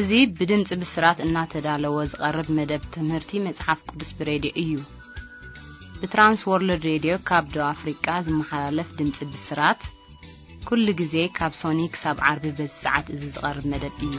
እዙي بدمጽ بسرات እናተዳለወ ዝቀርብ መደብ ትምህርቲ መጽሐፍ ቅዱስ ብሬዲዮ እዩ በትራንስ ወርልድ ሬዲዮ ካብ ዶ አፍሪካ ዝመሓላለፍ ድምጽ ብስራት ኩሉ ጊዜ ካብ ሶኒክ ሳብ ዓርብ በሰዓት እዚ ዝቀርብ መደብ እዩ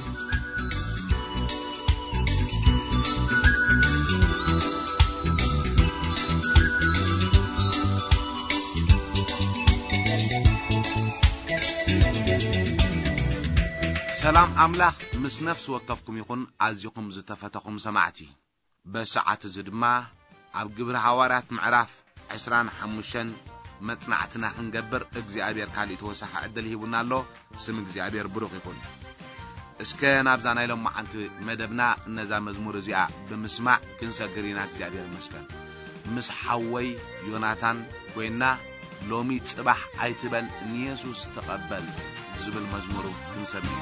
سلام أملاح مس نفس وقفكم يكون عزيكم زتفتكم سمعتي بساعة زدما عب جبر حوارات معرف عسران حموشن متنعتنا خنجبر اجزابير كالي توسح عدل هيبنا له سم اجزابير بروق يكون اسكن ابزانا يلوم معنت مدبنا نزا مزمور زيا بمسمع كنسغرينا اجزابير مسكن مس حوي يوناتان وينا لومي صباح ايتبل نيسوس تقبل زبل مزمورو كنسمي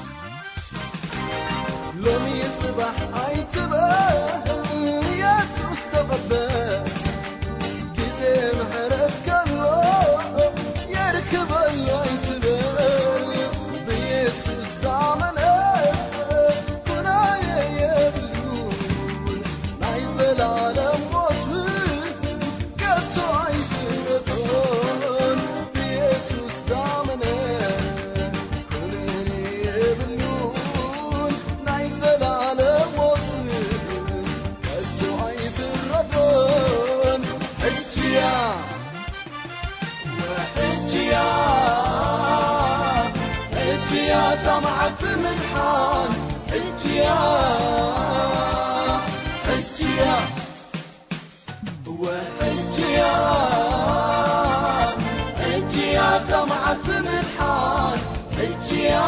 لومي صباح ايتبل يسوس تقبل كتم حرفك الله يركب ايتبل بيسوس زمن كنا يبلون نايزل على موت كتو ايتبل بيسوس زمن طمعت من حال حجيا حجيا وحجيا حجيا طمعت من حال حجيا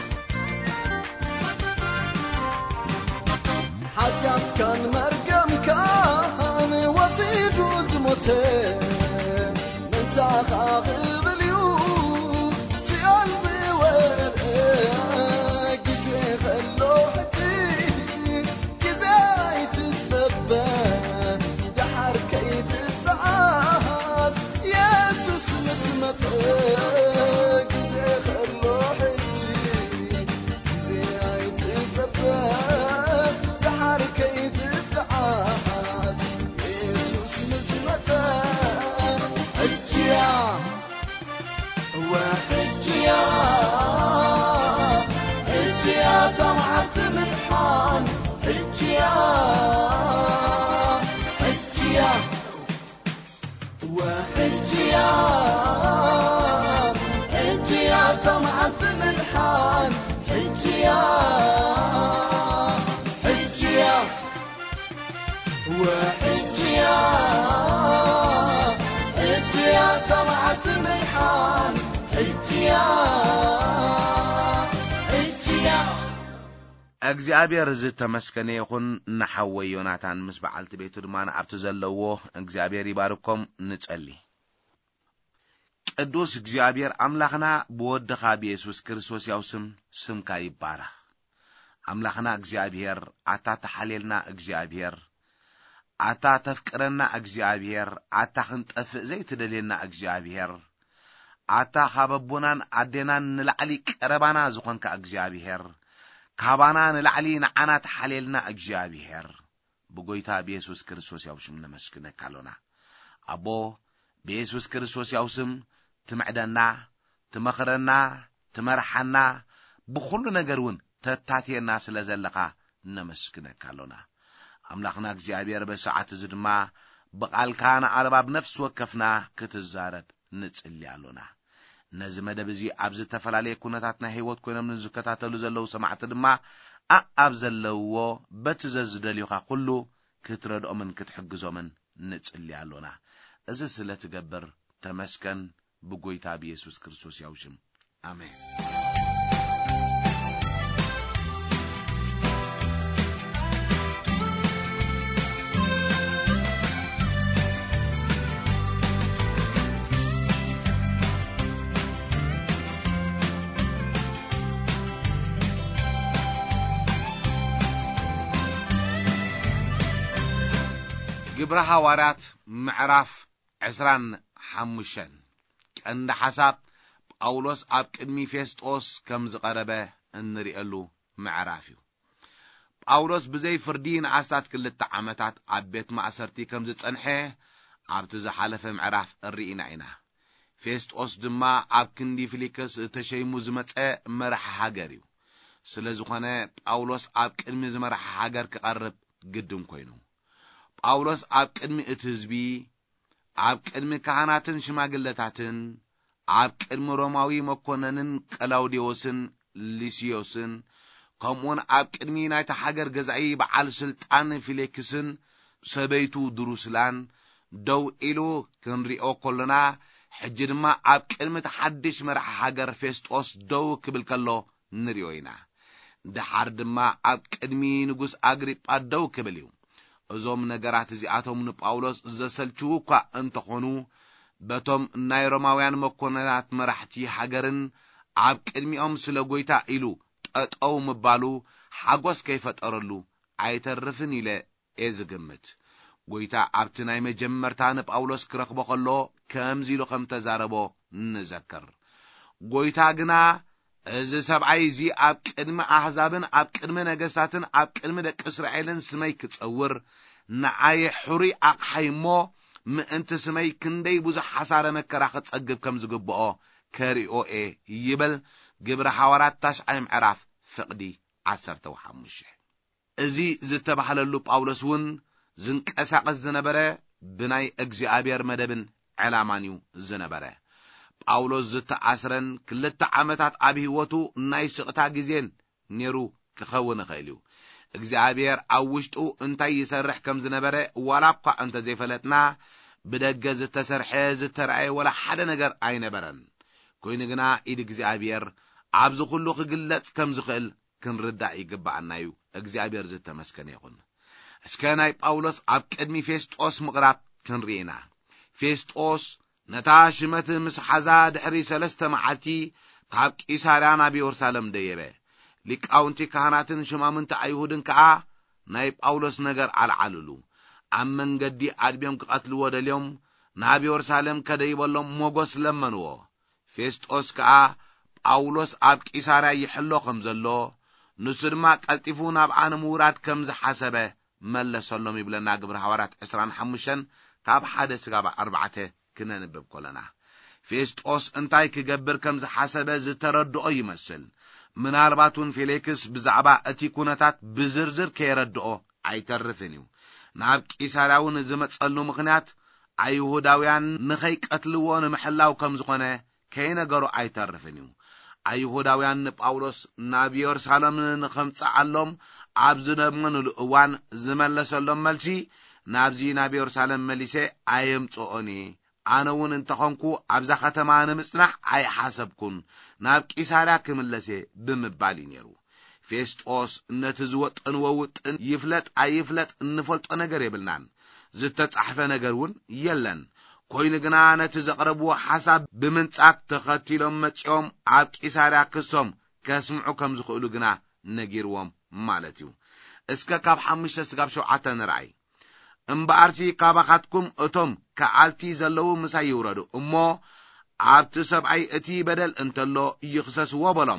حاجات كان مرقم متك زي خلو حجي زي عيتفبك بحركة التعاس يسوس مسمتك حجيا وحجيا حجيا طمعت ملحان حجيا حجيا وحجيا حجيا طمعت ملحان حجيا حجيا وحجيا حجيا طمعت ملحان حجيا حجيا እግዚአብሔር ዝተመስገነ ይኹን ንሐወይ ዮናታን ምስ በዓልቲ ቤቱ ድማ ኣብቲ ዘለዎ እግዚአብሔር ይባርኮም ንጸሊ ቅዱስ እግዚአብሔር አምላኽና በወድኻ በኢየሱስ ክርስቶስ ያው ስምካ ይባረክ አምላኽና እግዚአብሔር አታ ተሐለልና እግዚአብሔር አታ ተፍቅረና እግዚአብሔር አታ ክንጠፍ ዘይትደለና እግዚአብሔር አታ ኻበቡናን አዴናን ንላዕሊ ቀረባና ዝኾንካ እግዚአብሔር ካባና ንላዕሊ ንዓና ተሐለልና እግዚአብሔር በጎይታ በኢየሱስ ክርስቶስ ያው ስም ነመስግነካሎና አቦ በኢየሱስ ክርስቶስ ያው ስም ትምዕደና ትመኽረና ትመርሐና በሁሉ ነገርውን ተታቴና ስለዘለኻ ነመስግነካሎና አምላኽና እግዚአብሔር በሰዓት ዝድማ በቃልካና አልባብ ነፍስ ወከፍና ክትዛረብ ንጽልያሎና ነዚ መደብዚ ኣብዝ ተፈላለየ ኩነታትና ህይወት ኮይኖም ንዝከታተሉ ዘለው ሰማዕቲ ድማ ኣብ ዘለውዎ በትዘዝደልዩኻ ሁሉ ክትረድኦምን ክትሕግዞምን ንጽልያሎና እዚ ስለትገብር ተመስገን በጎይታ በኢየሱስ ክርስቶስ ያው ስም አሜን ግብረ ሐዋርያት ምዕራፍ 25 ቀንደ ሐሳብ ጳውሎስ ኣብ ቅድሚ ፌስጦስ ከም ዝቀረበ እንሪአሉ ምዕራፍ እዩ ጳውሎስ ብዘይ ፍርዲ ንኣስታት 2 ዓመታት ኣብ ቤት ማእሰርቲ ከም ዝጸንሐ ኣብቲ ዝሓለፈ ምዕራፍ እርኢና ኢና ፌስጦስ ድማ ኣብ ክንዲ ፊሊክስ ተሸይሙ ዝመጸ መራሒ ሃገር እዩ ስለዝኾነ ጳውሎስ ኣብ ቅድሚ ዝመራሒ ሃገር ክቐርብ ግድም ኮይኑ ጳውሎስ ኣብ ቅድሚ እቲ ህዝቢ ኣብ ቅድሚ ካህናትን ሽማግለታትን ኣብ ቅድሚ ሮማዊ መኮነንን ቀላውዲዮስን ሊሲዮስን ከምኡን ኣብ ቅድሚ ናይቲ ሃገር ገዛኢ በዓል ስልጣን ፊሊክስን ሰበይቱ ድሩስላን ደው ኢሉ ክንሪኦ ኮለና ሕጂ ድማ ኣብ ቅድሚ ተሓድሽ መራሒ ሃገር ፌስጦስ ደው ክብል ከሎ ንሪኦ ኢና ድሓር ድማ ኣብ ቅድሚ ንጉስ አግሪጳ ደው ክብል እዩ እዞም ነገራት እዚኣቶም ንጳውሎስ ዘሰልችው እኳ እንተኾኑ በቶም ናይ ሮማውያን መኮነናት መራሕቲ ሃገርን ኣብ ቅድሚኦም ስለ ጎይታ ኢሉ ጠጠው ምባሉ ሓጎስ ከይፈጠረሉ ኣይተርፍን ኢለ ዝግምት ጎይታ ኣብቲ ናይ መጀመርታ ንጳውሎስ ክረኽቦ ከሎ ከምዚ ኢሉ ከም ተዛረቦ ንዘክር ጎይታ ግና እዚ ሰብኣይ እዚ ኣብ ቅድሚ ኣሕዛብን ኣብ ቅድሚ ነገስታትን ኣብ ቅድሚ ደቂ እስራኤልን ስመይ ክጸውር ንዓይ ሕሪ ኣቕሓይሞ ምእንቲ ስመይ ክንደይ ብዙሕ ሓሳረ መከራ ክጸግብ ከም ዝግብኦ ከሪኦኤ ይብል ግብረ ሐዋርያት 9 ምዕራፍ ፍቕዲ 15 እዚ ዝተባህለሉ ጳውሎስ ውን ዝንቀሳቀስ ዝነበረ ብናይ እግዚአብሔር መደብን ዕላማን እዩ ዝነበረ ጳውሎስ ዝተኣስረን 2 ዓመታት ኣብ ህይወቱ ናይ ስቕታ ግዜን ነይሩ ክኸውን ይኽእል እዩ እግዚአብሔር ኣብ ውሽጡ እንታይ ይሰርሕ ከም ዝነበረ ዋላ እኳ እንተ ዘይፈለጥና ብደገ ዝተሰርሐ ዝተረኣየ ወላ ሓደ ነገር ኣይነበረን ኮይኑ ግና ኢድ እግዚአብሔር ኣብዚ ኩሉ ክግለጽ ከም ዝኽእል ክንርዳእ ይግባአና እዩ እግዚአብሔር ዝተመስገነ ይኹን እስከ ናይ ጳውሎስ ኣብ ቅድሚ ፌስጦስ ምቕራብ ክንሪኢና ፌስጦስ ነታ ሽመት ምስ ሓዛ ድሕሪ 3 መዓልቲ ካብ ቂሳርያ ናብ ኢየሩሳሌም ደየበ ሊቃውንቲ ካህናትን ሽማምንቲ ኣይሁድን ከዓ ናይ ጳውሎስ ነገር አልዓልሉ ኣብ መንገዲ ኣድቢዮም ክቐትልዎ ደልዮም ናብ ኢየሩሳሌም ከደይበሎም ሞጎስ ለመንዎ። ፌስጦስ ከዓ ጳውሎስ ኣብ ቂሳርያ ይሕሎ ከም ዘሎ ንሱ ድማ ቀልጢፉ ናብ ኣነ ምውራድ ከም ዝሓሰበ መለሰሎም ይብለና ግብረ ሐዋርያት 25 ካብ 1-4 ክነንብብ ኮለና። ፌስጦስ እንታይ ክገብር ከም ዝሓሰበ ዝተረድኦ ይመስል። ምናልባቱን ፌሊክስ ብዛዕባ እቲ ኩነታት ብዝርዝር ከይረድኦ ኣይተርፍን እዩ። ናብ ቂሳርያውን ዝመጸሉ ምኽንያት ኣይሁዳውያን ንኸይቀትልዎ ንምሕላው ከም ዝኾነ ከይነገሩ ኣይተርፍን እዩ። ኣይሁዳውያን ንጳውሎስ ናብ ኢየሩሳሌም ንኸምጽኣሎም ኣብ ዝደመኑሉ እዋን ዝመለሰሎም መልሲ ናብዚ ናብ ኢየሩሳሌም መሊሴ ኣየምጽኦኒ፣ ኣነ እውን እንተኾንኩ ኣብዛ ከተማ ንምጽናሕ ኣይሓሰብኩን፣ ናብ ቂሳርያ ክምለሴ ብምባል ነይሩ። ፌስጦስ ነቲ ዝወጠንዎ ውጥን ይፍለጥ ኣይፍለጥ እንፈልጦ ነገር የብልናን፣ ዝተጻሕፈ ነገር እውን የለን። ኮይኑ ግና ነቲ ዘቕረብዎ ሓሳብ ብምንጻቅ ተኸቲሎም መጺኦም ኣብ ቂሳርያ ክሶም ከስምዑ ከም ዝኽእሉ ግና ነጊርዎም ማለት እዩ። እስከ ካብ 5-7 ንርአይ። እምበኣርሲ ካባኻትኩም እቶም ከዓልቲ ዘለዉ ምሳይ ይውረዱ እሞ ኣብቲ ሰብኣይ እቲ በደል እንተሎ ይኽሰስዎ በሎም።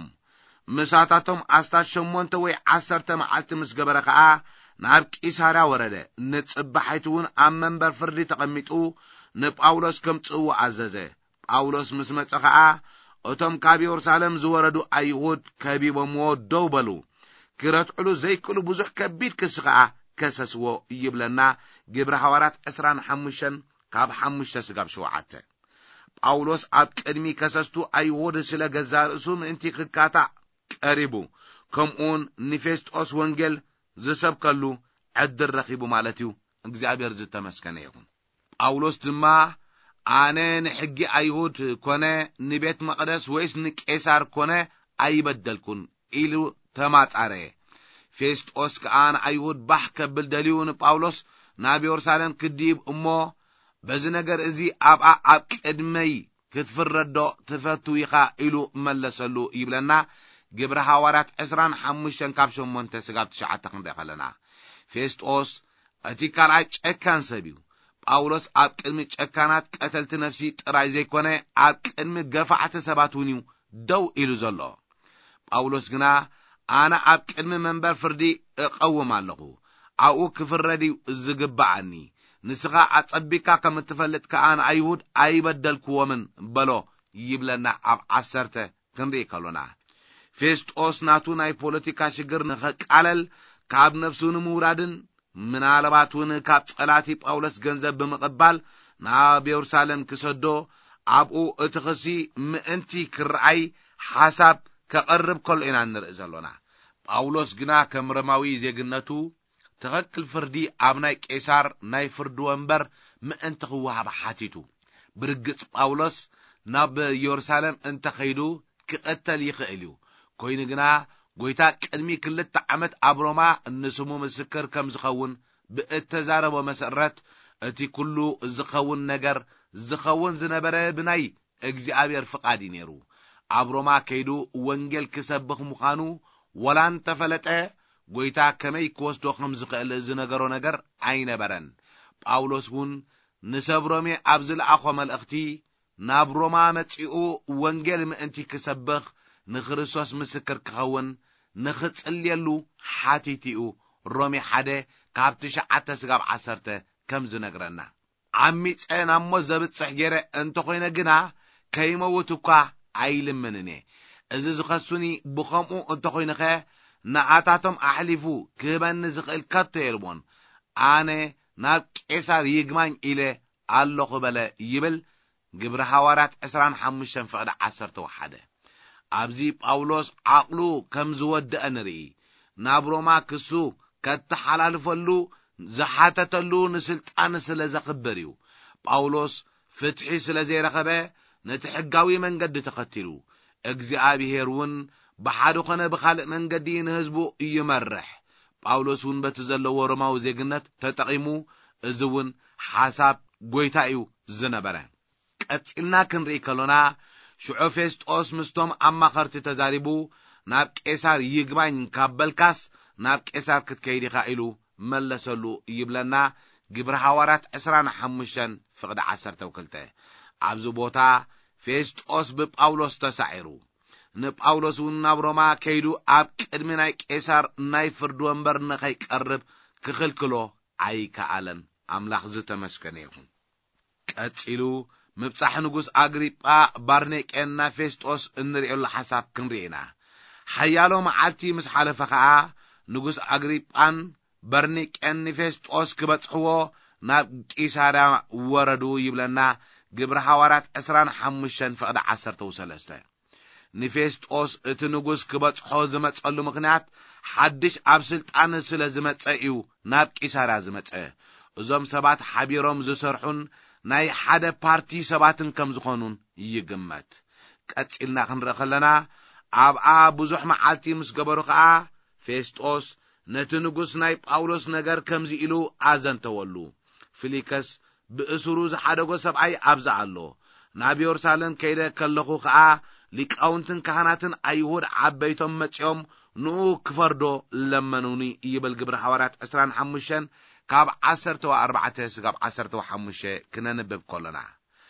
ምሳታቶም 8 ወይ 10 መዓልቲ ምስ ገበረ ከዓ ናብ ቂሳርያ ወረደ። ንጽባሕይቱ እውን ኣብ መንበር ፍርዲ ተቐሚጡ ንጳውሎስ ከምጽእዎ ኣዘዘ። ጳውሎስ ምስ መጸ ከዓ እቶም ካብ ኢየሩሳሌም ዝወረዱ ኣይሁድ ከቢቦምዎ ደው በሉ። ክረትዕሉ ዘይክእሉ ብዙሕ ከቢድ ክስ ከዓ ከሰስዎ ይብለና ግብረ ሐዋርያት 25 ካብ 5-7። ጳውሎስ ኣብ ቅድሚ ከሰስቱ ኣይሁድ ስለ ገዛ ርእሱ ምእንቲ ክካታዕ ቀሪቡ፣ ከምኡን ንፌስጦስ ወንጌል ዝሰብከሉ ዕድል ረኺቡ ማለት እዩ። እግዚአብሔር ዝተመስገነ ይሁን። ጳውሎስ ድማ ኣነ ንሕጊ ኣይሁድ ኮነ ንቤት መቅደስ ወይስ ንቄሳር ኮነ ኣይበደልኩን ኢሉ ተማጻረ። ፌስጦስ ከዓ ንኣይሁድ ባሕ ከብል ደልዩ ንጳውሎስ ናብ ኢየሩሳሌም ክዲብ እሞ በዚ ነገር እዚ ኣብኣ ኣብ ቅድመይ ክትፍረዶ ትፈቱ ኢኻ ኢሉ መለሰሉ ይብለና ግብረ ሐዋርያት 25 ካብ 8-9 ክንደይ ከለና። ፌስጦስ እቲ ካልኣይ ጨካን ሰብ እዩ። ጳውሎስ ኣብ ቅድሚ ጨካናት ቀተልቲ ነፍሲ ጥራይ ዘይኮነ ኣብ ቅድሚ ገፋዕቲ ሰባት እውን እዩ ደው ኢሉ ዘሎ። ጳውሎስ ግና ኣነ ኣብ ቅድሚ መንበር ፍርዲ እቐውም ኣለኹ፣ ኣብኡ ክፍረድ ዝግባኣኒ፣ ንስኻ ኣጸቢካ ከም እትፈልጥ ከኣነ ኣይሁድ ኣይበደልክዎምን በሎ ይብለና ኣብ 10 ክንርኢ ከሎና። ፌስጦስ ናቱ ናይ ፖለቲካ ሽግር ንኸቃለል ካብ ነፍሱ ንምውራድን ምናልባቱን ካብ ጸላቲ ጳውሎስ ገንዘብ ብምቕባል ናብ ኢየሩሳሌም ክሰዶ ኣብኡ እቲ ኽሲ ምእንቲ ክርአይ ሓሳብ ከቐርብ ከሎ ኢና ንርኢ ዘሎና። ጳውሎስ ግና ከም ሮማዊ ዜግነቱ ትኽክል ፍርዲ ኣብ ናይ ቄሳር ናይ ፍርዲ ወንበር ምእንቲ ክወሃብ ሓቲቱ። ብርግጽ ጳውሎስ ናብ ኢየሩሳሌም እንተኸይዱ ክቐተል ይኽእል እዩ። ኮይኑ ግና ጐይታ ቅድሚ 2 ዓመት ኣብ ሮማ ንስሙ ምስክር ከም ዝኸውን ብእተዛረቦ መሰረት እቲ ኩሉ ዝኸውን ነገር ዝኸውን ዝነበረ ብናይ እግዚአብሔር ፍቃድ ነይሩ። ኣብ ሮማ ከይዱ ወንጌል ክሰብኽ ምዃኑ ወላን ተፈለጠ ጐይታ ከመይ ክወስዶ ከም ዝኽእል ዝነገሮ ነገር ኣይነበረን። ጳውሎስ እውን ንሰብ ሮሜ ኣብ ዝለኣኾ መልእኽቲ ናብ ሮማ መጺኡ ወንጌል ምእንቲ ክሰብኽ ንክርስቶስ ምስክር ክኸውን ንኽጽልየሉ ሓቲትኡ ሮሜ 1 ካብ 9-10 ከም ዝነግረና። ዓሚፀ ናብ ሞት ዘብጽሕ ገይረ እንተኾይነ ግና ከይመውት እኳ ኣይልምንኔ። እዚ ዝኸሱኒ ብኸምኡ እንተኾይነኸ ንኣታቶም ኣሕሊፉ ክህበኒ ዝኽእል ከቶ የልቦን። ኣነ ናብ ቄሳር ይግማኝ ኢለ ኣለኹ በለ ይብል ግብረ ሐዋርያት 25:11። ኣብዚ ጳውሎስ ዓቕሉ ከም ዝወድአ ንርኢ። ናብ ሮማ ክሱ ከተሓላልፈሉ ዝሓተተሉ ንስልጣን ስለ ዘኽብር እዩ። ጳውሎስ ፍትሒ ስለ ዘይረኸበ ነቲ ሕጋዊ መንገዲ ተኸቲሉ፣ እግዚአብሔር እውን ብሓደ ኾነ ብኻልእ መንገዲ ንህዝቡ ይመርሕ። ጳውሎስ እውን በቲ ዘለዎ ሮማዊ ዜግነት ተጠቒሙ እዚ እውን ሓሳብ ጐይታ እዩ ዝነበረ። ቀፂልና ክንርኢ ከሎና ሽዑ ፌስጦስ ምስቶም ኣማኸርቲ ተዛሪቡ ናብ ቄሳር ይግባኝ ካብ በልካስ ናብ ቄሳር ክትከይድ ኢኻ ኢሉ መለሰሉ ይብለና ግብረ ሐዋርያት 25 ፍቅደ 12 ኣብዚ ቦታ ፌስጦስ ብጳውሎስ ተሳዒሩ ንጳውሎስ እውን ናብ ሮማ ከይዱ ኣብ ቅድሚ ናይ ቄሳር ናይ ፍርድ ወንበር ንኸይቀርብ ክኽልክሎ ኣይከኣለን። ኣምላኽ ዝተመስገነ ይኹን። ቀፂሉ ምብጻሕ ንጉስ ኣግሪጳ ባርኔቄና ፌስጦስ እንሪኤሉ ሓሳብ ክንርኢና። ሓያሎ መዓልቲ ምስ ሓለፈ ከዓ ንጉስ ኣግሪጳን ባርኔቄን ፌስጦስ ክበጽሕዎ ናብ ቂሳርያ ወረዱ ይብለና ግብረ ሐዋርያት 25 ፍቅደ 13 ንፌስጦስ እቲ ንጉስ ክበጽሖ ዝመጸሉ ምኽንያት ሓድሽ ኣብ ስልጣን ስለ ዝመጸ እዩ ናብ ቂሳርያ ዝመጸ። እዞም ሰባት ሓቢሮም ዝሰርሑን ናይ ሓደ ፓርቲ ሰባትን ከም ዝኾኑን ይግመት። ቀፂልና ክንርኢ ከለና ኣብኣ ብዙሕ መዓልቲ ምስ ገበሩ ከዓ ፌስጦስ ነቲ ንጉስ ናይ ጳውሎስ ነገር ከምዚ ኢሉ ኣዘንተወሉ። ፊሊከስ ብእስሩ ዝሓደጎ ሰብኣይ ኣብዛ ኣሎ። ናብ ኢየሩሳሌም ከይደ ከለኹ ከዓ ሊቃውንትን ካህናትን ኣይሁድ ዓበይቶም መጺኦም ንኡ ክፈርዶ ለመኑኒ ይብል ግብረ ሐዋርያት 25 ካብ 14 እስካብ 15 ክነንብብ ከለና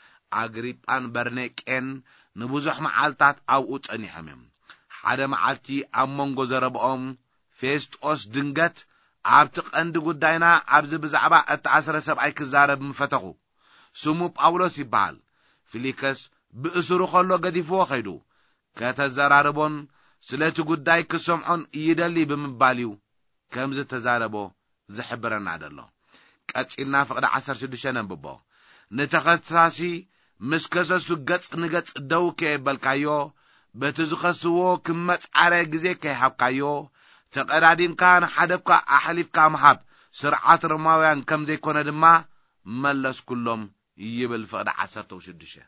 ኣግሪጳን በርኔቄን ንብዙሕ መዓልታት ኣብኡ ጸኒሖም እዮም። ሓደ መዓልቲ ኣብ መንጎ ዘረብኦም ፌስጦስ ድንገት ኣብቲ ቀንዲ ጉዳይና ኣብዚ ብዛዕባ እተኣስረ ሰብኣይ ክዛረብ ምፈተኹ። ስሙ ጳውሎስ ይበሃል። ፊሊከስ ብእስሩ ከሎ ገዲፍዎ ኸይዱ ከተዘራርቦን ስለቲ ጉዳይ ክሰምዖን ይደሊ ብምባል እዩ ከምዚ ተዛረቦ ዝሕብረና ደሎ። ቀፂልና ፍቅደ 16 ነንብቦ። ንተኸሳሲ ምስ ከሰሱ ገጽ ንገጽ ደው ከየበልካዮ በቲ ዝኸስዎ ክመጽዓረ ግዜ ከይሃብካዮ ተቐዳዲምካ ንሓደኳ ኣሕሊፍካ ምሃብ ስርዓት ሮማውያን ከም ዘይኮነ ድማ መለስ ኩሎም ይብል ፍቅደ 16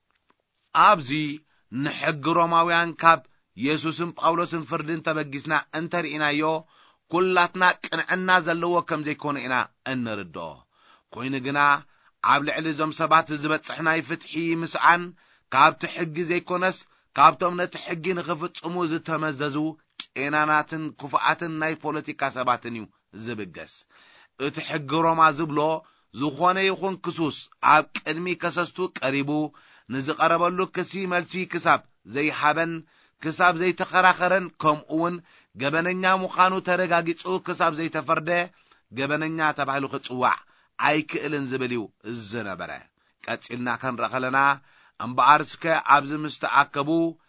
ኣብዚ ንሕጊ ሮማውያን ካብ ኢየሱስን ጳውሎስን ፍርድን ተበጊስና እንተርኢናዮ ኩላትና ቅንዕና ዘለዎ ከም ዘይኮነ ኢና እንርድኦ። ኮይኑ ግና ኣብ ልዕሊ ዞም ሰባት ዝበጽሕ ናይ ፍትሒ ምስዓን ካብቲ ሕጊ ዘይኮነስ ካብቶም ነቲ ሕጊ ንኽፍጽሙ ዝተመዘዙ ቄናናትን ክፉኣትን ናይ ፖለቲካ ሰባትን እዩ ዝብገስ። እቲ ሕጊ ሮማ ዝብሎ ዝኾነ ይኹን ክሱስ ኣብ ቅድሚ ከሰስቱ ቀሪቡ ንዝቐረበሉ ክሲ መልሲ ክሳብ ዘይሓበን ክሳብ ዘይተኸራኸረን ከምኡውን ገበነኛ ምዃኑ ተረጋጊጹ ክሳብ ዘይተፈርደ ገበነኛ ተባሂሉ ክጽዋዕ ኣይክእልን ዝብል እዩ ዝነበረ። ቀፂልና ክንርኢ ከለና እምበኣርስከ ኣብዚ ምስተኣከቡ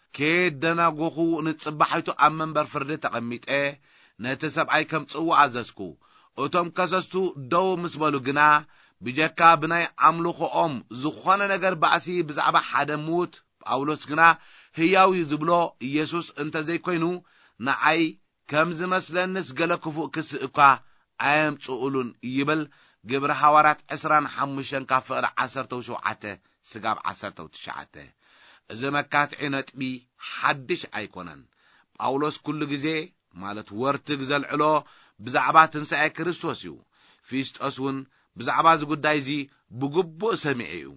ከደናጎኹ ንጽባሕይቱ ኣብ መንበር ፍርዲ ተቐሚጠ ነቲ ሰብኣይ ከም ጽዋዕ ኣዘዝኩ። እቶም ከሰስቱ ደው ምስ በሉ ግና ብጀካ ብናይ ኣምልኾኦም ዝኾነ ነገር ባእሲ ብዛዕባ ሓደ ሙት ጳውሎስ ግና ህያው ዝብሎ ኢየሱስ እንተዘይኮይኑ ንዓይ ከም ዝመስለንስ ገለ ክፉእ ክስእ እኳ ኣየምጽኡሉን ይብል ግብረ ሐዋርያት 25 ካብ ፍቅደ 17 እስካብ 19 እዚ መካትዒ ነጥቢ ሓድሽ ኣይኮነን። ጳውሎስ ኩሉ ግዜ ማለት ወርትግ ዘልዕሎ ብዛዕባ ትንሣኤ ክርስቶስ እዩ። ፊስጦስ እውን ብዛዕባ ዝጉዳይ እዚ ብግቡእ ሰሚዐ እዩ።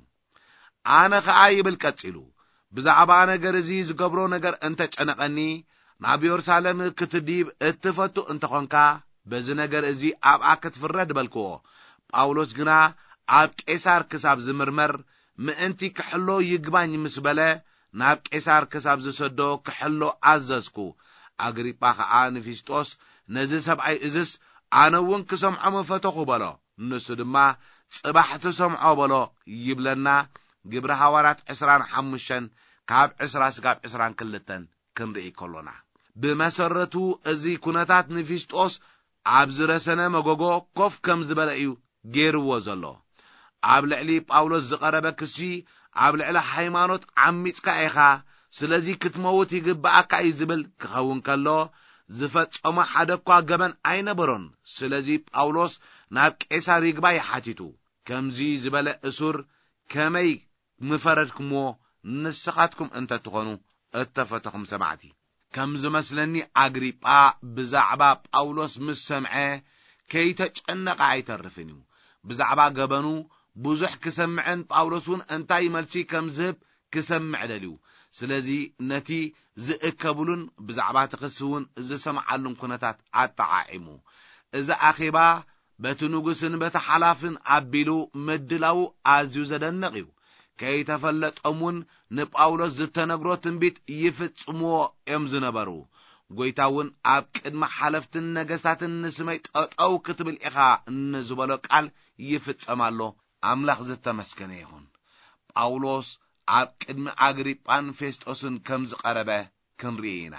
ኣነ ከዓ ይብል ቀፂሉ ብዛዕባ ነገር እዚ ዝገብሮ ነገር እንተጨነቐኒ ናብ ኢየሩሳሌም ክትዲብ እትፈቱ እንተኾንካ በዚ ነገር እዚ ኣብኣ ክትፍረድ በልክዎ። ጳውሎስ ግና ኣብ ቄሳር ክሳብ ዝምርመር ምእንቲ ክሕሎ ይግባኝ ምስ በለ ናብ ቄሳር ክሳብ ዝሰዶ ክሕሎ ኣዘዝኩ። ኣግሪጳ ከዓ ንፊስጦስ ነዚ ሰብኣይ እዝስ ኣነ እውን ክሰምዖ ምፈተኹ በሎ። ንሱ ድማ ጽባሕ ትሰምዖ በሎ ይብለና ግብረ ሐዋርያት 25 ካብ 20 እስካብ 22 ክንርኢ ከሎና ብመሰረቱ እዚ ኩነታት ንፊስጦስ ኣብ ዝረሰነ መጎጎ ኮፍ ከም ዝበለ እዩ ገይርዎ ዘሎ። ኣብ ልዕሊ ጳውሎስ ዝቐረበ ክሲ ኣብ ልዕሊ ሃይማኖት ዓሚጽካ ኢኻ ስለዚ ክትመውት ይግባኣካ እዩ ዝብል ክኸውን ከሎ ዝፈጸሞ ሓደ እኳ ገበን ኣይነበሮን። ስለዚ ጳውሎስ ናብ ቄሳር ይግባ ይሓቲቱ። ከምዚ ዝበለ እሱር ከመይ ምፈረድኩምዎ ንስኻትኩም እንተትኾኑ እተፈተኹም ሰማዕቲ። ከም ዝመስለኒ ኣግሪጳ ብዛዕባ ጳውሎስ ምስ ሰምዐ ከይተጨነቐ ኣይተርፍን እዩ። ብዛዕባ ገበኑ ብዙሕ ክሰምዕን ጳውሎስ እውን እንታይ መልሲ ከም ዝህብ ክሰምዕ ደልዩ። ስለዚ ነቲ ዝእከብሉን ብዛዕባ ትኽስውን ዝሰምዓሉን ኩነታት ኣጠዓዒሙ። እዚ ኣኼባ በቲ ንጉስን በቲ ሓላፍን ኣቢሉ ምድላው ኣዝዩ ዘደንቕ እዩ ከይተፈለጦምን ንጳውሎስ ዝተነግሮ ትንቢት ይፍጽምዎ እዮም ዝነበሩ ጎይታውን ኣብ ቅድመ ሓለፍትን ነገስታትን ንስመይ ጠጠው ክትብል ኢኻ እንዝበሎ ቃል ይፍጸማሎ ኣምላኽ ዝተመስገነ ይኹን ጳውሎስ ኣብ ቅድመ ኣግሪጳን ፌስጦስን ከም ዝቐረበ ክንርኢ ኢና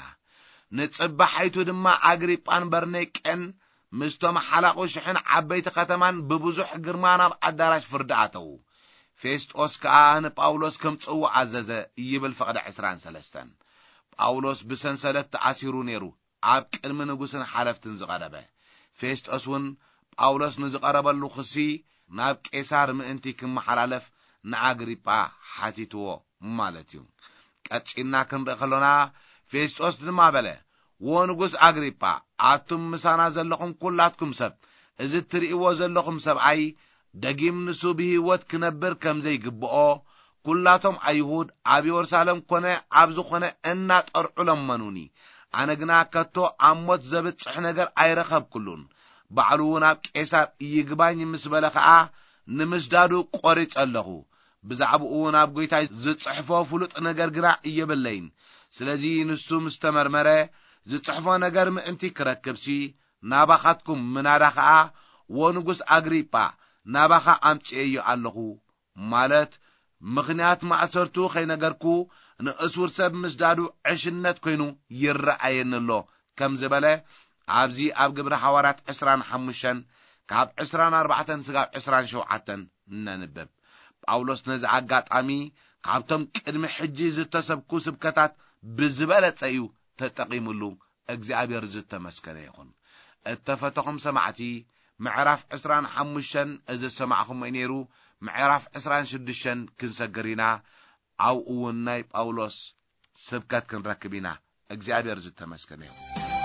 ንጽባሕይቱ ድማ ኣግሪጳን በርኔቄን ምስቶም ሓላቑ ሽሕን ዓበይቲ ከተማን ብብዙሕ ግርማ ናብ ኣዳራሽ ፍርዲ ኣተው ፌስጦስ ከዓ ንጳውሎስ ከም ጽዋዕ ኣዘዘ ይብል ፈቕደ 23 ጳውሎስ ብሰንሰለት ተኣሲሩ ነይሩ ኣብ ቅድሚ ንጉስን ሓለፍትን ዝቐረበ ፌስጦስ እውን ጳውሎስ ንዝቐረበሉ ክሲ ናብ ቄሳር ምእንቲ ክመሓላለፍ ንኣግሪጳ ሓቲትዎ ማለት እዩ ቀጭና ክንርኢ ከለና ፌስጦስ ድማ በለ ወንጉስ ኣግሪጳ ኣቱም ምሳና ዘለኹም ኩላትኩም ሰብ እዚ ትርእይዎ ዘለኹም ሰብኣይ ደጊም ንሱ ብህይወት ክነብር ከም ዘይግብኦ ኩላቶም ኣይሁድ ኣብ ኢየሩሳሌም ኮነ ኣብ ዝኾነ እናጠርዑሎም መኑኒ ኣነ ግና ከቶ ኣብ ሞት ዘብጽሕ ነገር ኣይረኸብኩሉን ባዕሉ እውን ኣብ ቄሳር ይግባኝ ምስ በለ ከዓ ንምስዳዱ ቆሪጽ ኣለኹ ብዛዕባኡ እውን ኣብ ጎይታ ዝጽሕፎ ፍሉጥ ነገር ግና እየበለይን ስለዚ ንሱ ምስተመርመረ ዝጽሕፎ ነገር ምእንቲ ክረክብሲ ናባኻትኩም ምናዳ ከዓ ወንጉስ ኣግሪጳ ናባኻ ኣምጽእዮ ኣለኹ ማለት ምኽንያት ማእሰርቱ ኸይነገርኩ ንእስውር ሰብ ምስዳዱ ዕሽነት ኮይኑ ይረአየንሎ ከም ዝበለ ኣብዚ ኣብ ግብረ ሐዋርያት 25 ካብ 24 ስጋብ 27 ነንብብ ጳውሎስ ነዚ ኣጋጣሚ ካብቶም ቅድሚ ሕጂ ዝተሰብኩ ስብከታት ብዝበለጸ እዩ ተጠቂሙሉ እግዚአብሔር ዝተመስገነ ይኹን እተፈተኹም ሰማዕቲ ምዕራፍ 25 እዚ ሰማዕኹም ነይሩ ምዕራፍ 26 ክንሰገሪና ኣው እውን ናይ ጳውሎስ ስብከት ክንረክቢና እግዚአብሔር ዝተመስገነ ይኹን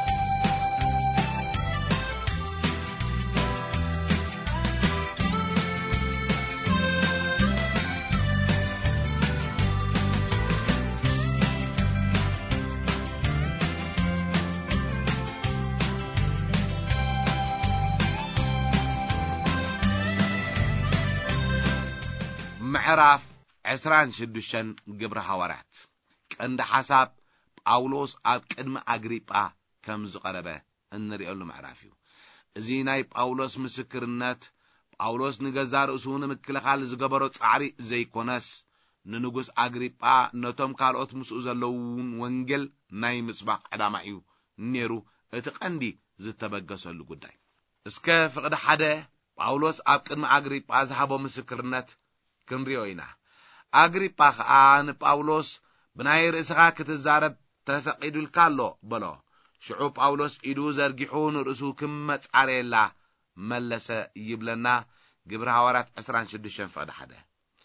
ምዕራፍ 26 ግብረ ሐዋርያት ቀንዲ ሓሳብ ጳውሎስ ኣብ ቅድመ ኣግሪጳ ከም ዝቐረበ እንሪእሉ ምዕራፍ እዩ እዚ ናይ ጳውሎስ ምስክርነት ጳውሎስ ንገዛ ርእሱ ንምክልኻል ዝገበሮ ጻዕሪ ዘይኮነስ ንንጉስ ኣግሪጳ ነቶም ካልኦት ምስኡ ዘለውን ወንጌል ናይ ምስባኽ ዕላማ እዩ ነይሩ እቲ ቀንዲ ዝተበገሰሉ ጉዳይ እስከ ፍቕዲ ሓደ ጳውሎስ ኣብ ቅድመ ኣግሪጳ ዝሃቦ ምስክርነት ክንሪኦ ኢና ኣግሪጳ ከዓ ንጳውሎስ ብናይ ርእስኻ ክትዛረብ ተፈቂዱልካ ኣሎ በሎ ሽዑ ጳውሎስ ኢዱ ዘርጊሑ ንርእሱ ክመጻረየላ መለሰ ይብለና ግብረ ሐዋርያት 26 ፍቕዲ 1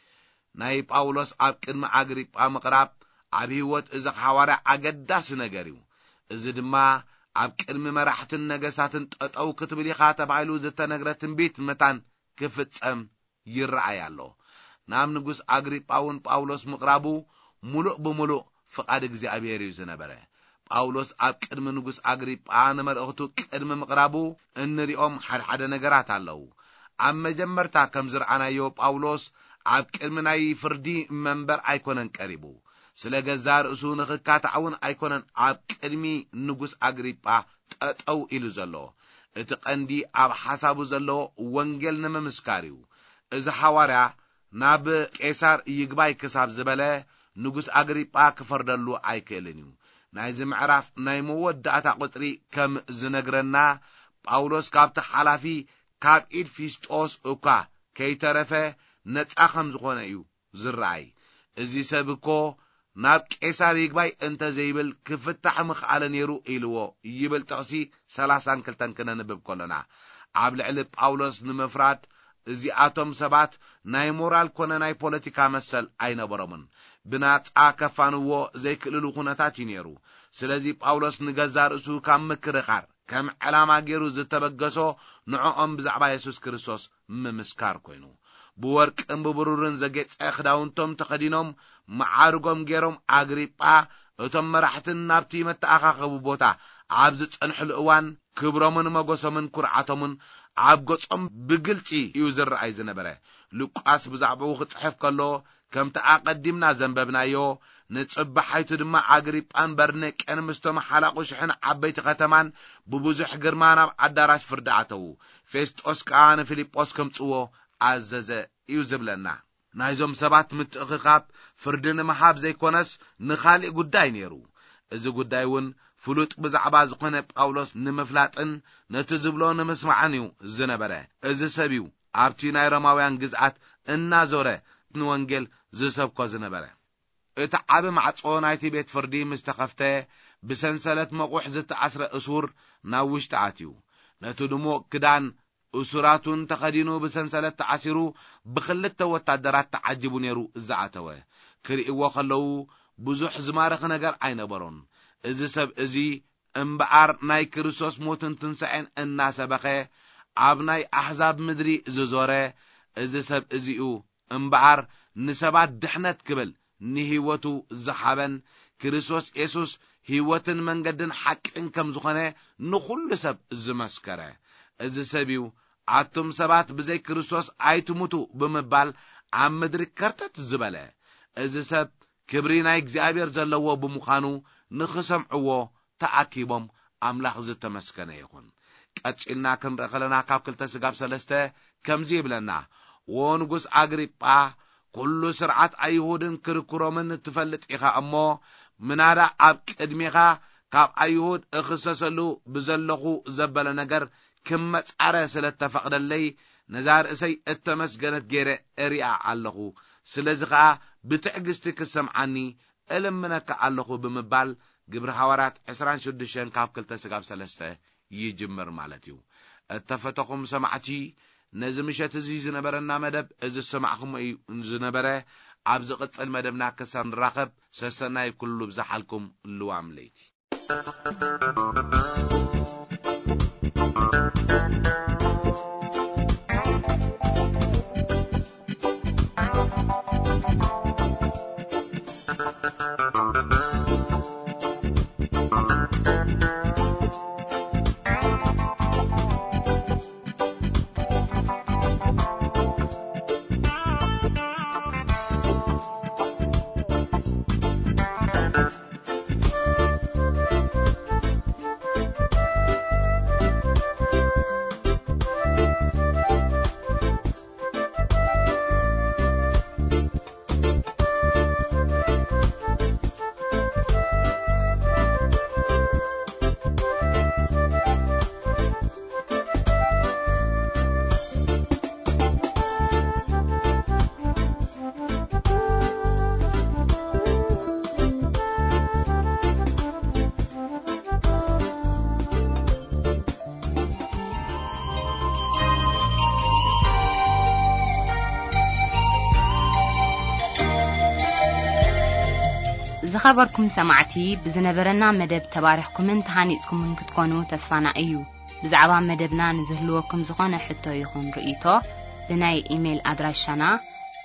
ናይ ጳውሎስ ኣብ ቅድመ ኣግሪጳ ምቕራብ ኣብ ህይወት እዚ ሐዋርያ ኣገዳሲ ነገር እዩ እዚ ድማ ኣብ ቅድሚ መራሕትን ነገስታትን ጠጠው ክትብል ኢኻ ተባሂሉ ዝተነግረ ትንቢት መታን ክፍጸም ይረአይ ኣሎ ናብ ንጉስ ኣግሪጳውን ጳውሎስ ምቕራቡ ሙሉእ ብሙሉእ ፍቃድ እግዚአብሔር እዩ ዝነበረ ጳውሎስ ኣብ ቅድሚ ንጉስ ኣግሪጳ ንመልእኽቱ ቅድሚ ምቕራቡ እንሪኦም ሓደ ነገራት ኣለው ኣብ መጀመርታ ከም ዝረአናዮ ጳውሎስ ኣብ ቅድሚ ናይ ፍርዲ መንበር ኣይኮነን ቀሪቡ ስለ ገዛ ርእሱ ንኽካታዕውን ኣይኮነን ኣብ ቅድሚ ንጉስ ኣግሪጳ ጠጠው ኢሉ ዘሎ እቲ ቀንዲ ኣብ ሓሳቡ ዘሎ ወንጌል ንምምስካር እዩ እዚ ሐዋርያ ናብ ቄሳር ይግባይ ክሳብ ዝበለ ንጉስ ኣግሪጳ ክፈርደሉ ኣይክእልን እዩ ናይዚ ምዕራፍ ናይ መወዳእታ ቁጥሪ ከም ዝነግረና ጳውሎስ ካብቲ ሓላፊ ካብ ኢድ ፊስጦስ እኳ ከይተረፈ ነጻ ከም ዝኾነ እዩ ዝረአይ እዚ ሰብ እኮ ናብ ቄሳር ይግባይ እንተ ዘይብል ክፍታሕ ምኽኣለ ነይሩ ኢልዎ ይብል ጥቕሲ 32 ክነንብብ ከለና ኣብ ልዕሊ ጳውሎስ ንምፍራድ እዚኣቶም ሰባት ናይ ሞራል ኮነ ናይ ፖለቲካ መሰል ኣይነበሮምን ብናጻ ከፋንዎ ዘይክእልሉ ኩነታት ይነሩ ስለዚ ጳውሎስ ንገዛ ርእሱ ካብ ምክርኻር ከም ዕላማ ገይሩ ዝተበገሶ ንዖኦም ብዛዕባ ኢየሱስ ክርስቶስ ምምስካር ኮይኑ ብወርቅን ብብሩርን ዘጌጸ ክዳውንቶም ተኸዲኖም መዓርጎም ገይሮም ኣግሪጳ እቶም መራሕትን ናብቲ መተኣኻኸቡ ቦታ ኣብ ዝጸንሕሉ እዋን ክብሮምን መጎሶምን ኩርዓቶምን عب قصم بقلتي يوزر عايز نبره لقاس بزعبه خصحف كله كم تقدمنا زنببنا يو نتصبح حيث دما عقريب أنبرنك أنا مستمع حلقو شحن عبيت ختمان ببوزح قرمانا عداراش فردعتو فيست أسكان فيليب أسكم تسوو عزز يوزب لنا نايزوم سبات متققاب فردن محاب زي كونس نخالي قداي نيرو إذا قدايون فلوت بزعبا زقنا بقولوس نمفلاتن نتزبلو نمسمعنيو زنبره إذا سبيو عبتي ناي رماويان قزعات النازوره نوانجل زسبكو زنبره اتعاب معصو نايتي بيت فردي مستخفته بسنسلت مقوح زت عسر أسور ناوش تعاتيو نتدمو كدان أسراتون تقدينو بسنسلت تعسيرو بخلت وتعدرات تعجبو نيرو الزعاتوه كريئو خلو بزوح زمارخ نقر عين برون إذا سب إذي انبعار ناي كريسوس موتن تنسعين الناس بخي عبناي أحزاب مدري ززوره إذا سب إذيو انبعار نسبات دحنت كبل نهيوتو زحابن كريسوس إيسوس هيوتن منقدن حق إنكم زخانه نخل سب زمسكره إذا سبيو عطم سبات بزي كريسوس عيتموتو بمبال عم مدري كرتت زباله إذا سب كبرينا إكزابير زلوه بمخانو نخسمعوه تأكيبهم أملاخ زتمسكنه يخون كأتشلنا كنرخلنا كاوكل تسقاب سلسته كم زيبلنا ونقص أغريبا كل سرعات أيهودن كركرو من تفلت إخا أمو منادا أب كدميخا كاب أيهود اخصصلو بزلخو زبال نقر كمت عرسل التفقد اللي نزار اسي التمسجنت جيري اريع علخو سلزخا بتعقستك السمعني ألمنك علخو بمبال قبر حوارات 26 كاب كل تسقاب سلسته يجمر مالتيو التفتقم سمعتي نزمشت زي زنبرنا مدب إذا السمعكم أي زنبره عبز قط المدبنا كسان راقب سسناي كله بزحلكم اللو عمليتي زخبركم سمعتي بزنبرنا مدب تبارحكم انتهانيسكم من كتكونوا تسفانا ايو بزعبا مدبنا نزهلوكم زخانة حتى يخون رئيتو لناي ايميل ادراشانا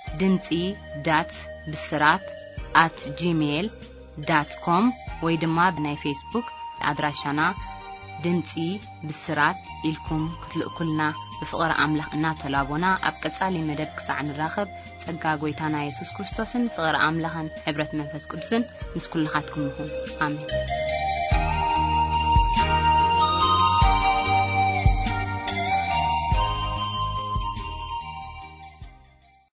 dimtsi.bisrat@gmail.com ويدما بناي فيسبوك ادراشانا دمتي بسرات إلكم كتلقلنا بفقر أملاخ إنا تلابونا أبقصالي مدب كساع نراخب صقا غويتانا يسوس كريستوسن فقر أملاخن عبرت منفس قدسن نسكل لخاتكم مهم آمين